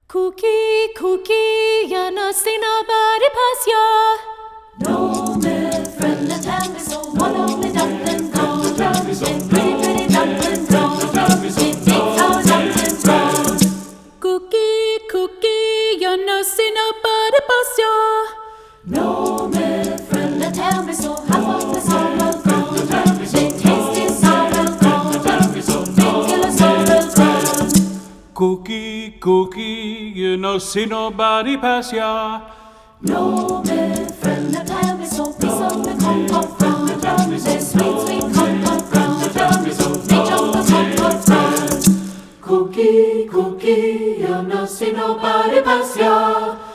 Cookie, cookie, you no see nobody pass ya. No, my friend, the time is so one only dumpling brown. Pretty, pretty dumpling brown. It makes our dumpling brown. Cookie, cookie, you no see nobody pass ya. No, my friend, the time is so half of the sorrel brown. They taste it sorrel brown. Make it a sorrel brown. Cookie, cookie, you no see nobody pass ya. No, my friend, the time is so piece of the compote brown. There's sweet, sweet compote brown. They jump the compote brown. Cookie, cookie, you no see nobody pass ya.